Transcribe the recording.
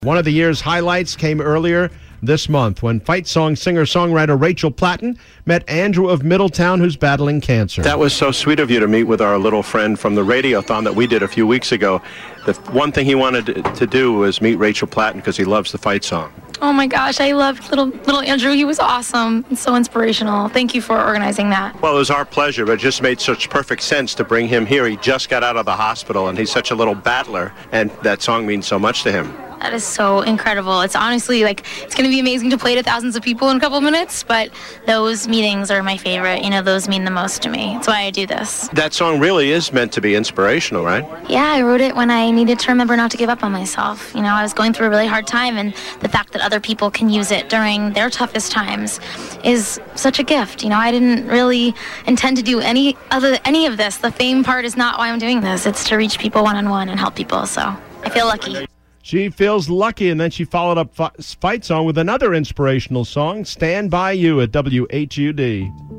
One of the year's highlights came earlier this month when fight song singer-songwriter Rachel Platten met Andrew of Middletown, who's battling cancer. That was so sweet of you to meet with our little friend from the radiothon that we did a few weeks ago. The one thing he wanted to do was meet Rachel Platten because he loves the fight song. Oh my gosh, I loved little Andrew. He was awesome and so inspirational. Thank you for organizing that. Well, it was our pleasure, but it just made such perfect sense to bring him here. He just got out of the hospital, and he's such a little battler, and that song means so much to him. That is so incredible. It's honestly it's going to be amazing to play to thousands of people in a couple of minutes, but those meetings are my favorite. Those mean the most to me. That's why I do this. That song really is meant to be inspirational, right? Yeah, I wrote it when I needed to remember not to give up on myself. I was going through a really hard time, and the fact that other people can use it during their toughest times is such a gift. I didn't really intend to do any of this. The fame part is not why I'm doing this. It's to reach people one-on-one and help people, so I feel lucky. She feels lucky, and then she followed up Fight Song with another inspirational song, Stand By You, at WHUD.